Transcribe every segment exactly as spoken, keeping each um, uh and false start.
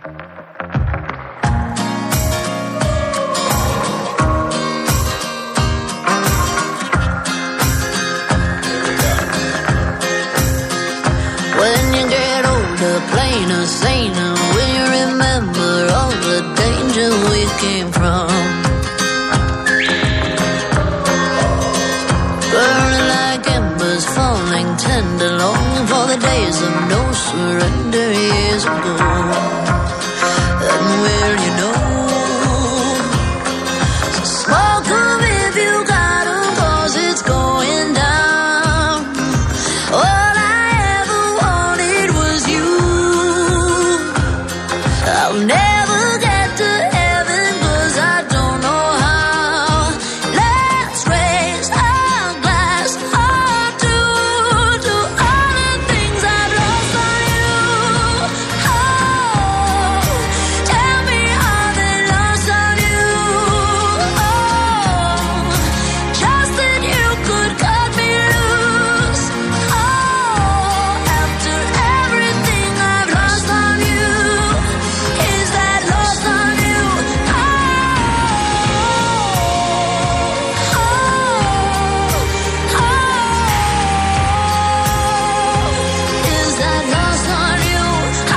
Plainer, saner, will you remember all the danger we came from? Burning like embers, falling tender, longing for the days of no surrender years ago. And will you know? So smoke 'em if you got 'em, 'cause it's going down. All I ever wanted was you. I'll never get to heaven 'cause I don't know how. Let's raise our glass or two to all the things I've lost on you. Oh, tell me how they lost on you. Oh, just that you could cut me loose. Oh, after everything I've lost on you. Is that lost on you? Oh, oh, oh. Is that lost on you? Oh,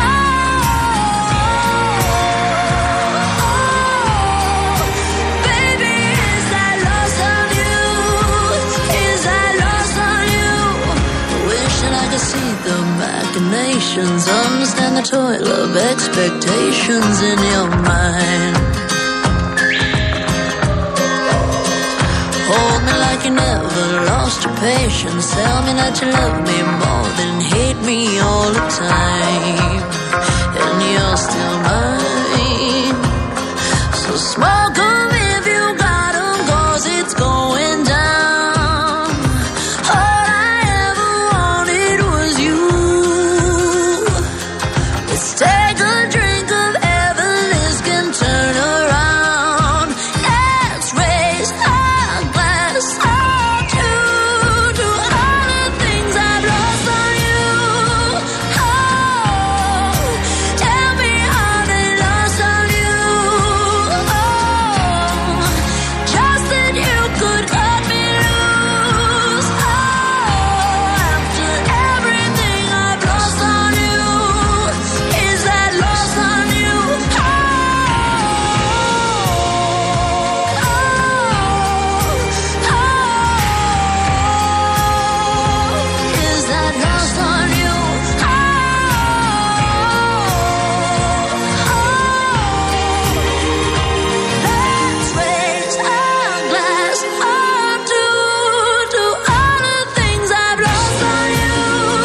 baby, is that lost on you? Is that lost on you? Wishing I could see the machinations, understand the toil of expectations in your mind. Hold me like you never lost your patience. Tell me that you love me more than hate me all the time. And you're still mine. So smoke 'em if you got 'em, 'cause it's going down. All I ever wanted was you. Let's take a drink of heaven, this can turn around. Let's raise our glass or two to all the things I've lost on you. Oh, tell me how they lost on you. Oh, just that you could cut me loose. Oh, after everything I've lost on you. Is that lost on you? Oh, oh, oh. Is that lost on you? Oh, oh. Let's raise our glass or two to all the things I've lost on you.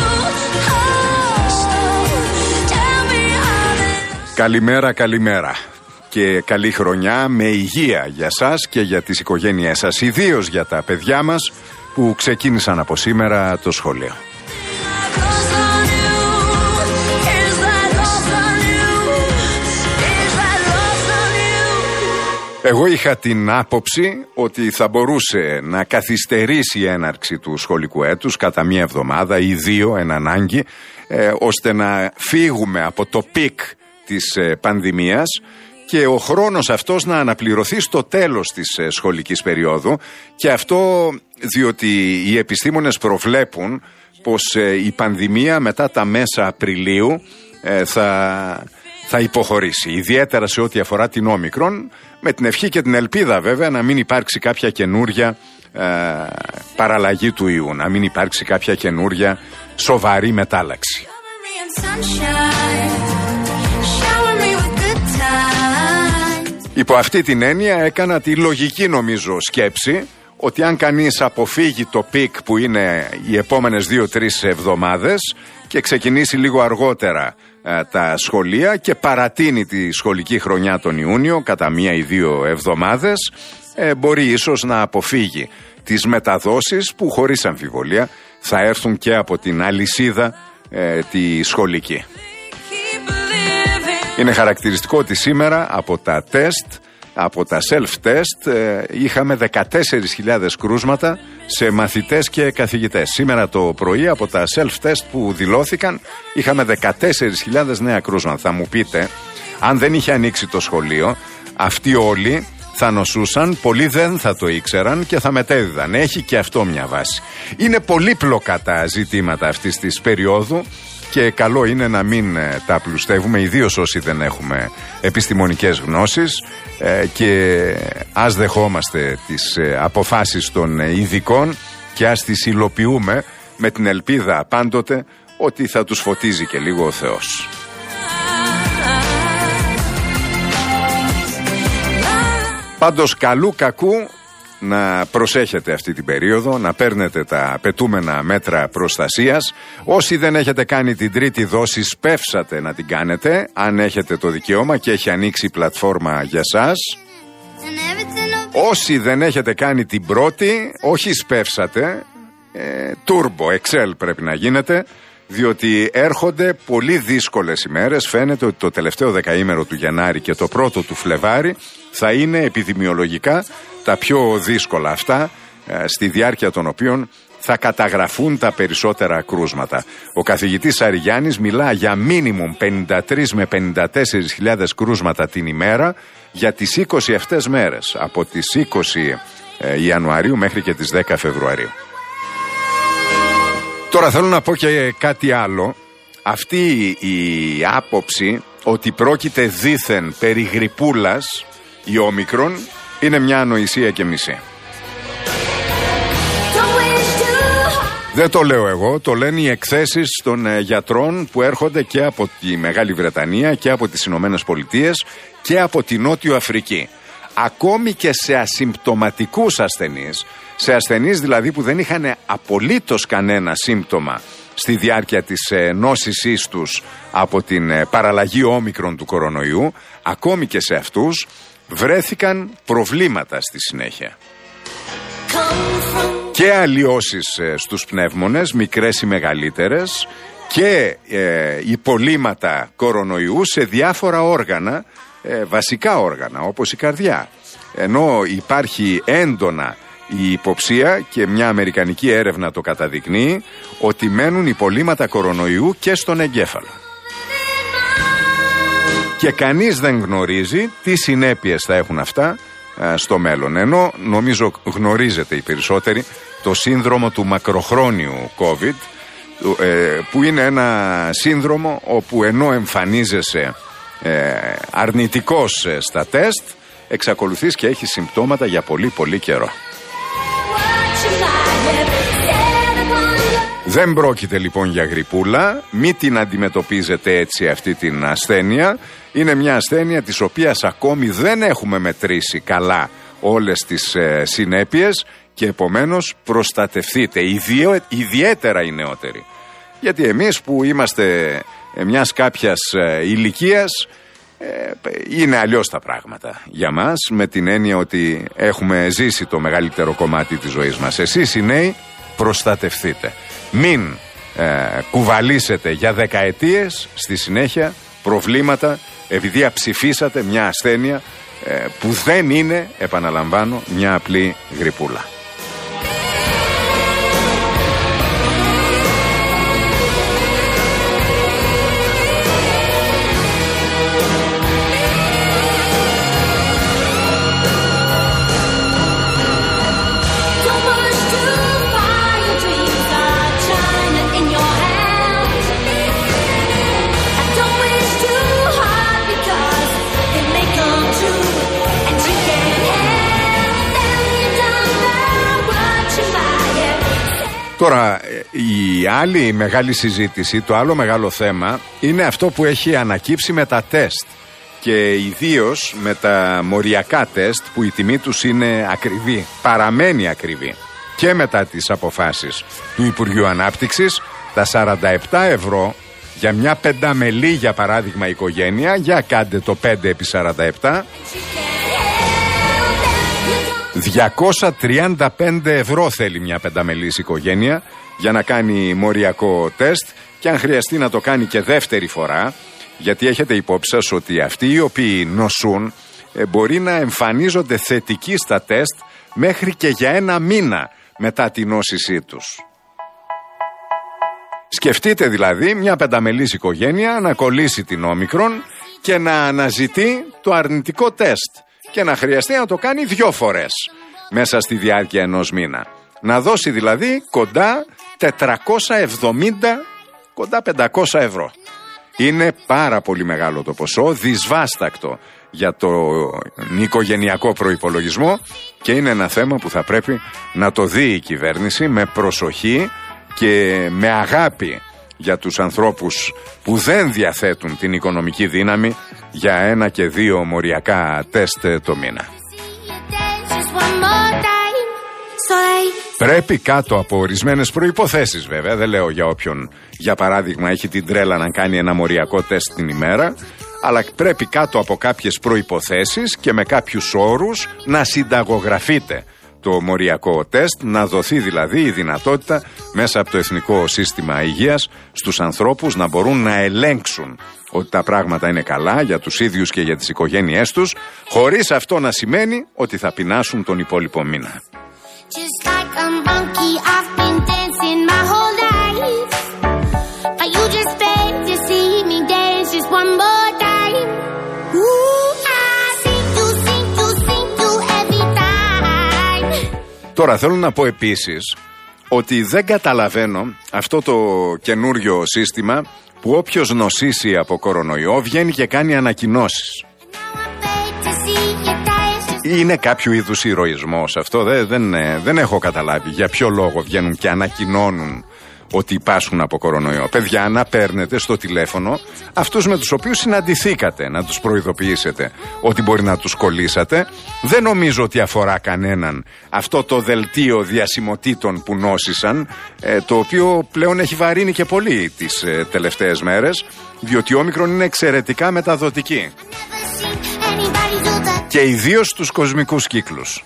Oh, tell me how they. Καλημέρα, καλημέρα. Και καλή χρονιά με υγεία για σας και για τις οικογένειές σας, ιδίως για τα παιδιά μας που ξεκίνησαν από σήμερα το σχολείο. Εγώ είχα την άποψη ότι θα μπορούσε να καθυστερήσει η έναρξη του σχολικού έτους κατά μία εβδομάδα ή δύο εν ανάγκη, ε, ώστε να φύγουμε από το πικ της ε, πανδημίας και ο χρόνος αυτός να αναπληρωθεί στο τέλος της ε, σχολικής περίοδου, και αυτό διότι οι επιστήμονες προβλέπουν πως ε, η πανδημία μετά τα μέσα Απριλίου ε, θα... θα υποχωρήσει, ιδιαίτερα σε ό,τι αφορά την Όμικρον, με την ευχή και την ελπίδα βέβαια να μην υπάρξει κάποια καινούρια ε, παραλλαγή του ιού, να μην υπάρξει κάποια καινούρια σοβαρή μετάλλαξη. Υπό αυτή την έννοια έκανα τη λογική νομίζω σκέψη ότι αν κανείς αποφύγει το πικ που είναι οι επόμενες δύο-τρεις εβδομάδες και ξεκινήσει λίγο αργότερα ε, τα σχολεία και παρατείνει τη σχολική χρονιά τον Ιούνιο κατά μία ή δύο εβδομάδες, ε, μπορεί ίσως να αποφύγει τις μεταδόσεις που χωρίς αμφιβολία θα έρθουν και από την αλυσίδα ε, τη σχολική. Είναι χαρακτηριστικό ότι σήμερα από τα τεστ, από τα self-test ε, είχαμε δεκατέσσερις χιλιάδες κρούσματα σε μαθητές και καθηγητές. Σήμερα το πρωί από τα self-test που δηλώθηκαν είχαμε δεκατέσσερις χιλιάδες νέα κρούσματα. Θα μου πείτε, Αν δεν είχε ανοίξει το σχολείο, αυτοί όλοι θα νοσούσαν, πολλοί δεν θα το ήξεραν και θα μετέδιδαν. Έχει και αυτό μια βάση. Είναι πολύπλοκα τα ζητήματα αυτής της περίοδου και καλό είναι να μην τα απλουστεύουμε, ιδίως όσοι δεν έχουμε επιστημονικές γνώσεις, και ας δεχόμαστε τις αποφάσεις των ειδικών και ας τις υλοποιούμε με την ελπίδα πάντοτε ότι θα τους φωτίζει και λίγο ο Θεός. Πάντως καλού κακού να προσέχετε αυτή την περίοδο, να παίρνετε τα απαιτούμενα μέτρα προστασίας. Όσοι δεν έχετε κάνει την τρίτη δόση, σπεύσατε να την κάνετε, αν έχετε το δικαίωμα και έχει ανοίξει η πλατφόρμα για σας. Όσοι δεν έχετε κάνει την πρώτη, όχι σπεύσατε, ε, turbo, excel πρέπει να γίνετε, διότι έρχονται πολύ δύσκολες ημέρες. Φαίνεται ότι το τελευταίο δεκαήμερο του Γενάρη και το πρώτο του Φλεβάρη θα είναι επιδημιολογικά τα πιο δύσκολα αυτά, στη διάρκεια των οποίων θα καταγραφούν τα περισσότερα κρούσματα. Ο καθηγητής Αριγιάννης μιλά για μίνιμουμ πενήντα τρεις με πενήντα τέσσερις χιλιάδες κρούσματα την ημέρα για τις είκοσι αυτές μέρες, από τις είκοσι Ιανουαρίου μέχρι και τις δέκα Φεβρουαρίου. Τώρα θέλω να πω και κάτι άλλο. Αυτή η άποψη ότι πρόκειται δήθεν περί γρυπούλας, η όμικρον, είναι μια ανοησία και μισή. Δεν το λέω εγώ, το λένε οι εκθέσεις των ε, γιατρών που έρχονται και από τη Μεγάλη Βρετανία και από τις Ηνωμένες Πολιτείες και από τη Νότιο Αφρική. Ακόμη και σε ασυμπτωματικούς ασθενείς, σε ασθενείς δηλαδή που δεν είχαν απολύτως κανένα σύμπτωμα στη διάρκεια της ε, νόσησής τους από την ε, παραλλαγή όμικρον του κορονοϊού, ακόμη και σε αυτούς βρέθηκαν προβλήματα στη συνέχεια. Και αλλοιώσεις ε, στους πνεύμονες, μικρές ή μεγαλύτερες, και ε, υπολείμματα κορονοϊού σε διάφορα όργανα, ε, βασικά όργανα όπως η καρδιά. Ενώ υπάρχει έντονα η υποψία, και μια αμερικανική έρευνα το καταδεικνύει, ότι μένουν υπολείμματα κορονοϊού και στον εγκέφαλο. Και κανείς δεν γνωρίζει τι συνέπειες θα έχουν αυτά α, στο μέλλον. Ενώ νομίζω γνωρίζετε οι περισσότεροι το σύνδρομο του μακροχρόνιου COVID, ε, που είναι ένα σύνδρομο όπου ενώ εμφανίζεσαι ε, αρνητικός ε, στα τεστ, εξακολουθείς και έχεις συμπτώματα για πολύ πολύ καιρό. Δεν πρόκειται λοιπόν για γρυπούλα, μη την αντιμετωπίζετε έτσι αυτή την ασθένεια. Είναι μια ασθένεια της οποίας ακόμη δεν έχουμε μετρήσει καλά όλες τις ε, συνέπειες και επομένως προστατευτείτε, ιδιαί, ιδιαίτερα οι νεότεροι. Γιατί εμείς που είμαστε ε, μιας κάποιας ε, ηλικίας, ε, είναι αλλιώς τα πράγματα για μας, με την έννοια ότι έχουμε ζήσει το μεγαλύτερο κομμάτι της ζωής μας. Εσείς οι νέοι προστατευτείτε. Μην ε, κουβαλήσετε για δεκαετίες στη συνέχεια προβλήματα επειδή αψηφίσατε μια ασθένεια ε, που δεν είναι, επαναλαμβάνω, μια απλή γρυπούλα. Τώρα, η άλλη μεγάλη συζήτηση, το άλλο μεγάλο θέμα είναι αυτό που έχει ανακύψει με τα τεστ και ιδίως με τα μοριακά τεστ που η τιμή τους είναι ακριβή, παραμένει ακριβή και μετά τις αποφάσεις του Υπουργείου Ανάπτυξης. Τα σαράντα επτά ευρώ για μια πενταμελή, για παράδειγμα, οικογένεια, για κάντε το πέντε επί σαράντα επτά, διακόσια τριάντα πέντε ευρώ θέλει μια πενταμελής οικογένεια για να κάνει μοριακό τεστ, και αν χρειαστεί να το κάνει και δεύτερη φορά, γιατί έχετε υπόψη σας ότι αυτοί οι οποίοι νοσούν ε, μπορεί να εμφανίζονται θετικοί στα τεστ μέχρι και για ένα μήνα μετά την νόσησή τους. Σκεφτείτε δηλαδή μια πενταμελής οικογένεια να κολλήσει την όμικρον και να αναζητεί το αρνητικό τεστ και να χρειαστεί να το κάνει δυο φορές μέσα στη διάρκεια ενός μήνα. Να δώσει δηλαδή κοντά τετρακόσια εβδομήντα, κοντά πεντακόσια ευρώ. Είναι πάρα πολύ μεγάλο το ποσό, δυσβάστακτο για το οικογενειακό προϋπολογισμό και είναι ένα θέμα που θα πρέπει να το δει η κυβέρνηση με προσοχή και με αγάπη για τους ανθρώπους που δεν διαθέτουν την οικονομική δύναμη για ένα και δύο μοριακά τεστ το μήνα. Πρέπει κάτω από ορισμένες προϋποθέσεις βέβαια, δεν λέω για όποιον για παράδειγμα έχει την τρέλα να κάνει ένα μοριακό τεστ την ημέρα, αλλά πρέπει κάτω από κάποιες προϋποθέσεις και με κάποιους όρους να συνταγογραφείτε το μοριακό τεστ, να δοθεί δηλαδή η δυνατότητα μέσα από το Εθνικό Σύστημα Υγείας στους ανθρώπους να μπορούν να ελέγξουν ότι τα πράγματα είναι καλά για τους ίδιους και για τις οικογένειές τους, χωρίς αυτό να σημαίνει ότι θα πεινάσουν τον υπόλοιπο μήνα. Just like a monkey, I've been dancing my whole life. But you just beg to see me dance just one more time. Ooh, I sing you, sing you, sing you every time. Τώρα θέλω να πω επίσης ότι δεν καταλαβαίνω αυτό το καινούριο σύστημα που όποιος νοσήσει από κορονοϊό βγαίνει και κάνει ανακοινώσεις. Είναι κάποιο είδους ηρωισμός αυτό, δεν, δεν, δεν έχω καταλάβει για ποιο λόγο βγαίνουν και ανακοινώνουν ότι πάσχουν από κορονοϊό. Παιδιά, να παίρνετε στο τηλέφωνο αυτούς με τους οποίους συναντηθήκατε, να τους προειδοποιήσετε ότι μπορεί να τους κολλήσατε. Δεν νομίζω ότι αφορά κανέναν αυτό το δελτίο διασημοτήτων που νόσησαν, ε, το οποίο πλέον έχει βαρύνει και πολύ τις ε, τελευταίες μέρες, διότι η Όμικρον είναι εξαιρετικά μεταδοτική. Και ιδίως στους κοσμικούς κύκλους.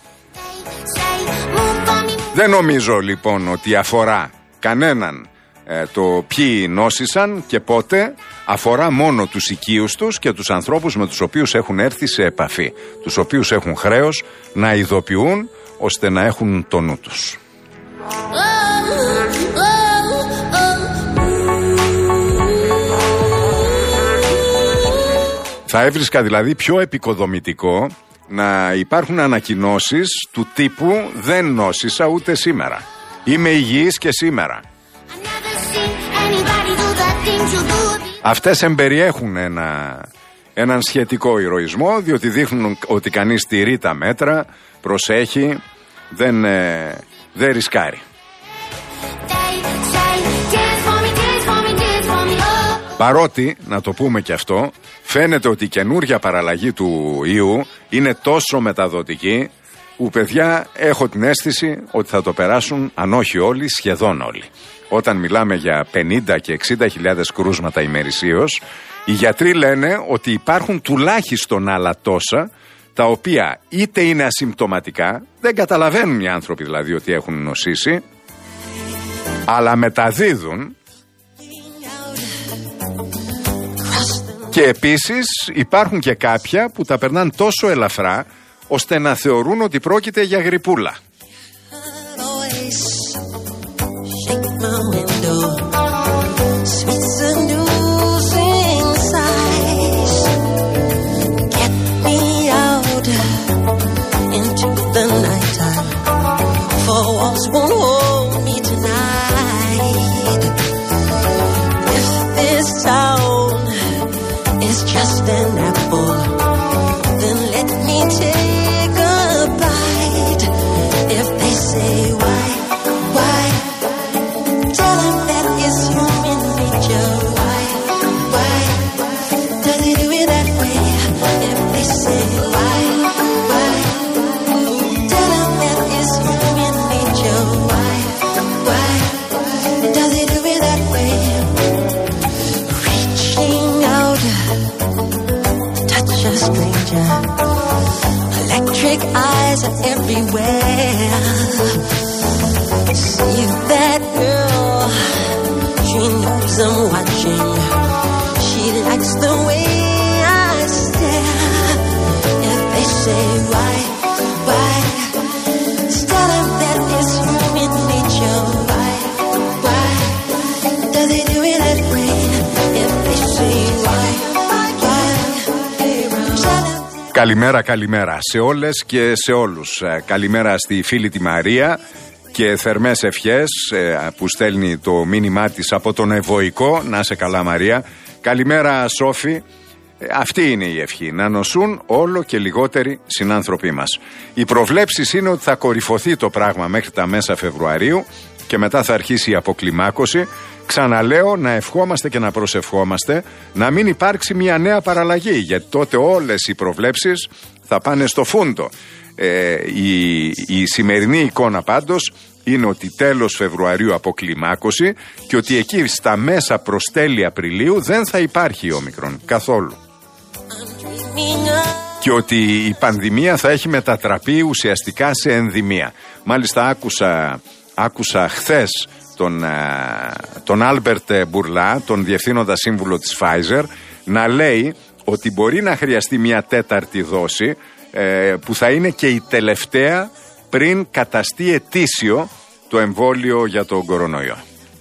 Δεν νομίζω λοιπόν ότι αφορά κανέναν ε, το ποιοι νόσησαν και πότε, αφορά μόνο τους οικείους τους και τους ανθρώπους με τους οποίους έχουν έρθει σε επαφή, τους οποίους έχουν χρέος να ειδοποιούν ώστε να έχουν το νου τους. Θα έβρισκα δηλαδή πιο επικοδομητικό να υπάρχουν ανακοινώσεις του τύπου «Δεν νόσησα ούτε σήμερα». Είμαι υγιής και σήμερα. Αυτές εμπεριέχουν ένα, έναν σχετικό ηρωισμό, διότι δείχνουν ότι κανείς τηρεί τα μέτρα, προσέχει, δεν, ε, δεν ρισκάρει. Παρότι, να το πούμε και αυτό, φαίνεται ότι η καινούργια παραλλαγή του ιού είναι τόσο μεταδοτική που, παιδιά, έχω την αίσθηση ότι θα το περάσουν, αν όχι όλοι, σχεδόν όλοι. Όταν μιλάμε για πενήντα και εξήντα χιλιάδες κρούσματα ημερησίως, οι γιατροί λένε ότι υπάρχουν τουλάχιστον άλλα τόσα, τα οποία είτε είναι ασυμπτωματικά, δεν καταλαβαίνουν οι άνθρωποι δηλαδή ότι έχουν νοσήσει, αλλά μεταδίδουν. Και επίσης υπάρχουν και κάποια που τα περνάνε τόσο ελαφρά ώστε να θεωρούν ότι πρόκειται για γρυπούλα. Καλημέρα, καλημέρα σε όλες και σε όλους. Καλημέρα στη φίλη τη Μαρία και θερμές ευχές που στέλνει το μήνυμά της από τον Ευωικό. Να σε καλά, Μαρία. Καλημέρα, Σόφη. Αυτή είναι η ευχή, να νοσούν όλο και λιγότεροι συνάνθρωποι μας. Οι προβλέψεις είναι ότι θα κορυφωθεί το πράγμα μέχρι τα μέσα Φεβρουαρίου και μετά θα αρχίσει η αποκλιμάκωση. Ξαναλέω, να ευχόμαστε και να προσευχόμαστε να μην υπάρξει μια νέα παραλλαγή, γιατί τότε όλες οι προβλέψεις θα πάνε στο φούντο. Ε, η, η σημερινή εικόνα πάντως είναι ότι τέλος Φεβρουαρίου αποκλιμάκωση και ότι εκεί στα μέσα προς τέλη Απριλίου δεν θα υπάρχει όμικρον καθόλου. Και ότι η πανδημία θα έχει μετατραπεί ουσιαστικά σε ενδημία. Μάλιστα άκουσα, άκουσα χθες τον, τον Άλμπερτ Μπουρλά, τον διευθύνοντα σύμβουλο της Pfizer, να λέει ότι μπορεί να χρειαστεί μια τέταρτη δόση ε, που θα είναι και η τελευταία πριν καταστεί ετήσιο το εμβόλιο για τον κορονοϊό.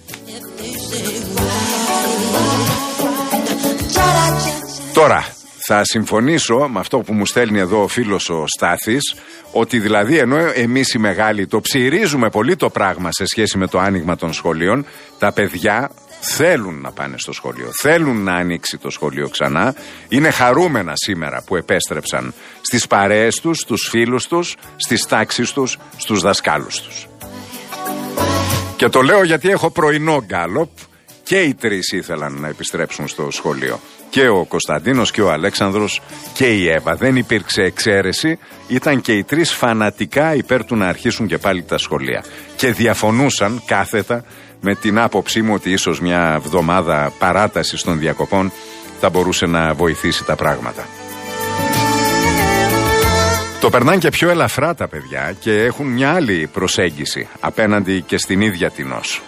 Τώρα, θα συμφωνήσω με αυτό που μου στέλνει εδώ ο φίλος ο Στάθης, ότι δηλαδή ενώ εμείς οι μεγάλοι το ψηρίζουμε πολύ το πράγμα σε σχέση με το άνοιγμα των σχολείων, τα παιδιά θέλουν να πάνε στο σχολείο, θέλουν να ανοίξει το σχολείο ξανά, είναι χαρούμενα σήμερα που επέστρεψαν στις παρέες τους, στους φίλους τους, στις τάξεις τους, στους δασκάλους τους. Και το λέω γιατί έχω πρωινό γκάλοπ και οι τρεις ήθελαν να επιστρέψουν στο σχολείο. Και ο Κωνσταντίνος και ο Αλέξανδρος και η Εύα. Δεν υπήρξε εξαίρεση, ήταν και οι τρεις φανατικά υπέρ του να αρχίσουν και πάλι τα σχολεία. Και διαφωνούσαν κάθετα με την άποψή μου ότι ίσως μια εβδομάδα παράτασης των διακοπών θα μπορούσε να βοηθήσει τα πράγματα. Το περνάνε και πιο ελαφρά τα παιδιά και έχουν μια άλλη προσέγγιση απέναντι και στην ίδια την νόσο.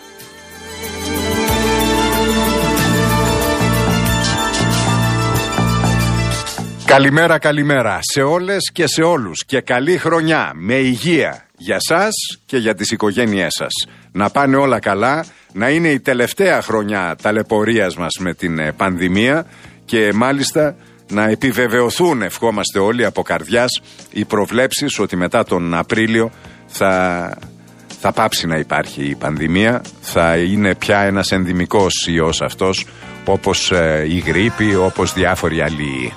Καλημέρα, καλημέρα σε όλες και σε όλους και καλή χρονιά με υγεία για σας και για τις οικογένειές σας. Να πάνε όλα καλά, να είναι η τελευταία χρονιά ταλαιπωρίας μας με την πανδημία και μάλιστα να επιβεβαιωθούν, ευχόμαστε όλοι από καρδιάς, οι προβλέψεις ότι μετά τον Απρίλιο θα, θα πάψει να υπάρχει η πανδημία, θα είναι πια ένας ενδημικός ιός αυτός, όπως ε, η γρίπη, όπως διάφοροι άλλοι.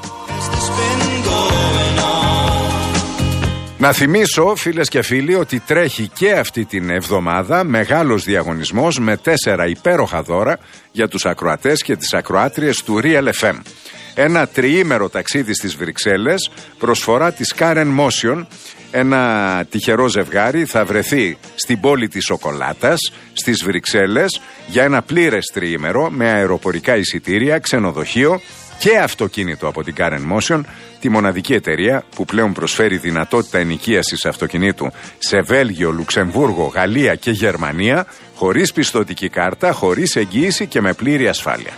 Να θυμίσω, φίλες και φίλοι, ότι τρέχει και αυτή την εβδομάδα μεγάλος διαγωνισμός με τέσσερα υπέροχα δώρα για τους ακροατές και τις ακροάτριες του Real εφ εμ. Ένα τριήμερο ταξίδι στις Βρυξέλλες, προσφορά της Karen Motion. Ένα τυχερό ζευγάρι θα βρεθεί στην πόλη της σοκολάτας, στις Βρυξέλλες, για ένα πλήρες τριήμερο με αεροπορικά εισιτήρια, ξενοδοχείο και αυτοκίνητο από την Karen Motion, τη μοναδική εταιρεία που πλέον προσφέρει δυνατότητα ενοικίασης αυτοκινήτου σε Βέλγιο, Λουξεμβούργο, Γαλλία και Γερμανία, χωρίς πιστωτική κάρτα, χωρίς εγγύηση και με πλήρη ασφάλεια.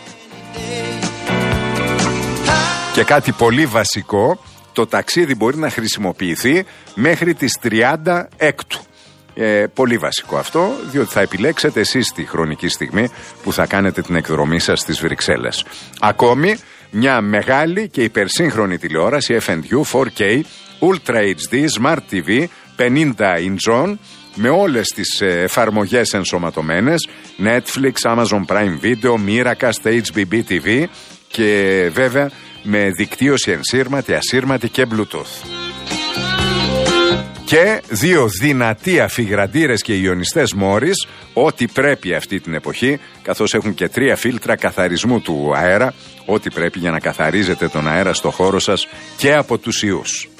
Και κάτι πολύ βασικό, το ταξίδι μπορεί να χρησιμοποιηθεί μέχρι τις τριάντα έκτου. Ε, πολύ βασικό αυτό, διότι θα επιλέξετε εσείς τη χρονική στιγμή που θα κάνετε την εκδρομή σας στις Βρυξέλλες. Ακόμη, μια μεγάλη και υπερσύγχρονη τηλεόραση εφ εντ γιου φορ κέι, Ultra έιτς ντι, Smart τι βι, πενήντα inch με όλες τις εφαρμογές ενσωματωμένες, Netflix, Amazon Prime Video, Miracast, έιτς μπι μπι τι βι και βέβαια με δικτύωση ενσύρματη, ασύρματη και Bluetooth. Και δύο δυνατοί αφιγραντήρες και ιονιστές Μόρις, ό,τι πρέπει αυτή την εποχή, καθώς έχουν και τρία φίλτρα καθαρισμού του αέρα, ό,τι πρέπει για να καθαρίζετε τον αέρα στο χώρο σας και από τους ιούς.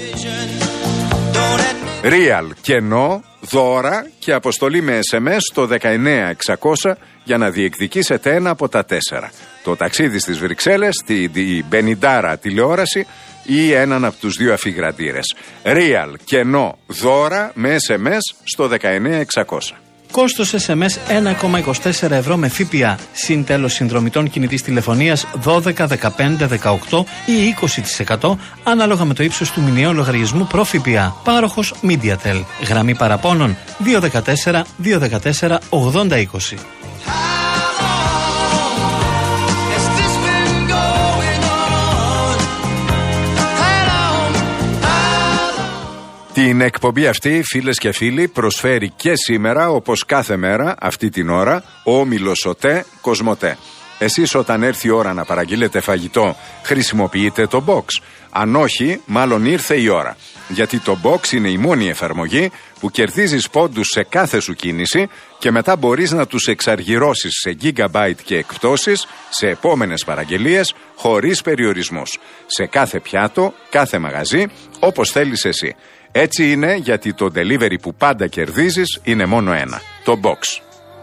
Real κενό, δώρα και αποστολή με ες εμ ες στο δεκαεννέα εξακόσια για να διεκδικήσετε ένα από τα τέσσερα. Το ταξίδι στις Βρυξέλλες, την τη πενηντάρα τηλεόραση ή έναν από τους δύο αφιγραντήρες. Real κενό, δώρα με ες εμ ες στο δεκαεννέα εξακόσια. Κόστος ες εμ ες ένα κόμμα είκοσι τέσσερα ευρώ με ΦΠΑ. Συν τέλος συνδρομητών κινητής τηλεφωνίας δώδεκα, δεκαπέντε, δεκαοκτώ ή είκοσι τοις εκατό ανάλογα με το ύψος του μηνιαίου λογαριασμού προ ΦΠΑ. Πάροχος MediaTel. Γραμμή παραπώνων δύο ένα τέσσερα, δύο ένα τέσσερα, ογδόντα είκοσι. Την εκπομπή αυτή, φίλες και φίλοι, προσφέρει και σήμερα, όπως κάθε μέρα, αυτή την ώρα, ο όμιλος ΟΤΕ Κοσμοτέ. Εσείς όταν έρθει η ώρα να παραγγείλετε φαγητό, χρησιμοποιείτε το box. Αν όχι, μάλλον ήρθε η ώρα. Γιατί το box είναι η μόνη εφαρμογή που κερδίζεις πόντους σε κάθε σου κίνηση και μετά μπορείς να τους εξαργυρώσεις σε gigabyte και εκπτώσεις σε επόμενες παραγγελίες χωρίς περιορισμούς. Σε κάθε πιάτο, κάθε μαγαζί, όπως θέλεις εσύ. Έτσι είναι γιατί το delivery που πάντα κερδίζεις είναι μόνο ένα, το box.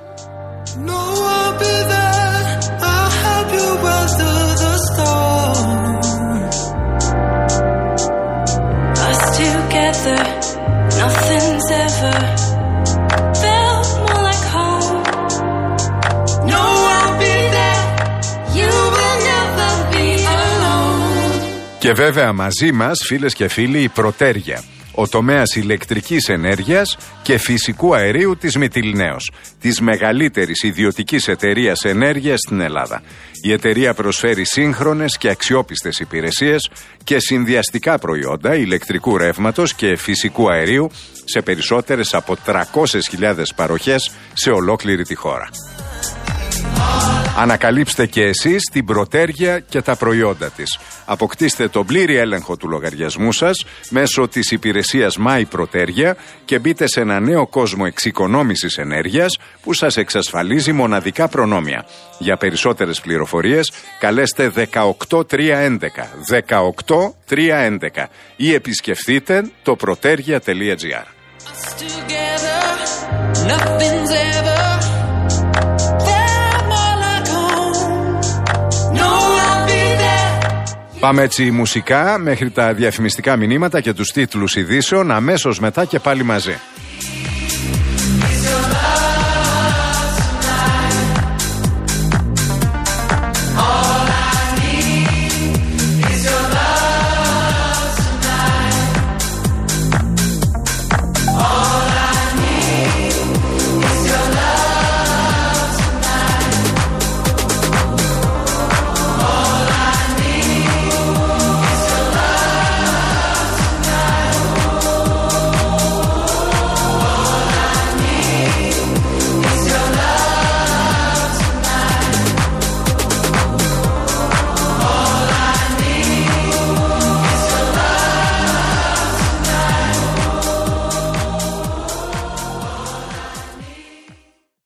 Together, nothing's ever felt more like home. No, I'll be there. You will never be alone. Και βέβαια μαζί μας, φίλες και φίλοι, η Πρωτέρια, ο τομέας ηλεκτρικής ενέργειας και φυσικού αερίου της Μυτιληναίος, της μεγαλύτερης ιδιωτικής εταιρείας ενέργειας στην Ελλάδα. Η εταιρεία προσφέρει σύγχρονες και αξιόπιστες υπηρεσίες και συνδυαστικά προϊόντα ηλεκτρικού ρεύματος και φυσικού αερίου σε περισσότερες από τριακόσιες χιλιάδες παροχές σε ολόκληρη τη χώρα. Ανακαλύψτε και εσείς την Πρωτέρια και τα προϊόντα της. Αποκτήστε τον πλήρη έλεγχο του λογαριασμού σας μέσω της υπηρεσίας My Πρωτέρια και μπείτε σε ένα νέο κόσμο εξοικονόμησης ενέργειας που σας εξασφαλίζει μοναδικά προνόμια. Για περισσότερες πληροφορίες καλέστε δεκαοκτώ τριακόσια έντεκα δεκαοκτώ τριακόσια έντεκα ή επισκεφτείτε το protergia τελεία gr. Πάμε έτσι μουσικά μέχρι τα διαφημιστικά μηνύματα και τους τίτλους ειδήσεων, αμέσως μετά και πάλι μαζί.